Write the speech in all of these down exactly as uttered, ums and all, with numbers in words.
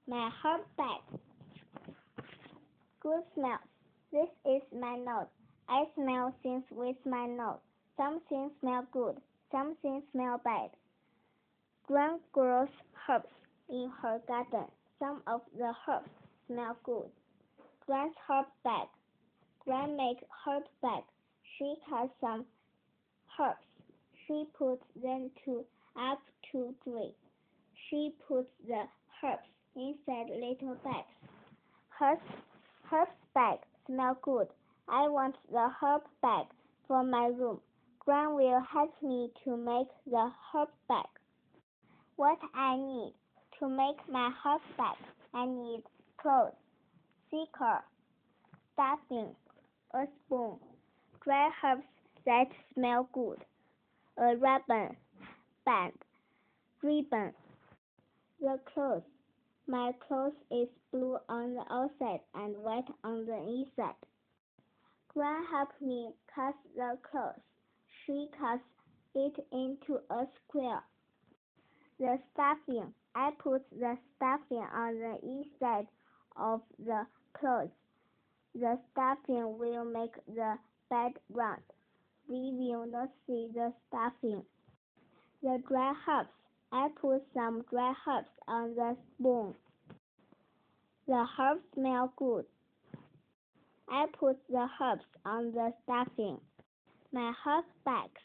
My herb bag. Good smells. This is my nose. I smell things with my nose. Some things smell good. Some things smell bad. Gran grows herbs in her garden. Some of the herbs smell good. Gran's herb bag. Gran makes herb bag. She has some herbs. She puts them to up to dry. She puts the herbs inside little bags. Her herb bag smell good. I want the herb bag for my room. Gran will help me to make the herb bag. What I need to make my herb bag? I need clothes, sticker, stuffing, a spoon, dry herbs that smell good, a ribbon, band, ribbon. The clothes. My clothes is blue on the outside and white on the inside. Gran helped me cut the clothes. She cuts it into a square. The stuffing. I put the stuffing on the inside of the clothes. The stuffing will make the bed round. We will not see the stuffing. The dry herbs. I put some dry herbs on the spoon. The herbs smell good. I put the herbs on the stuffing. My herb bags.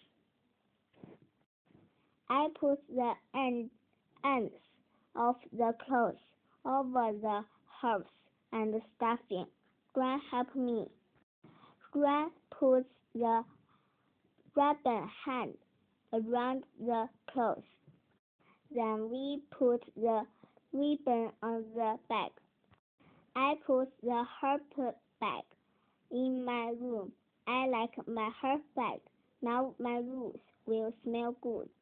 I put the end, ends of the clothes over the herbs and the stuffing. Gran helped me. Gran puts the ribbon hand around the clothes. Then we put the ribbon on the bag. I put the herb bag in my room. I like my herb bag. Now my rooms will smell good.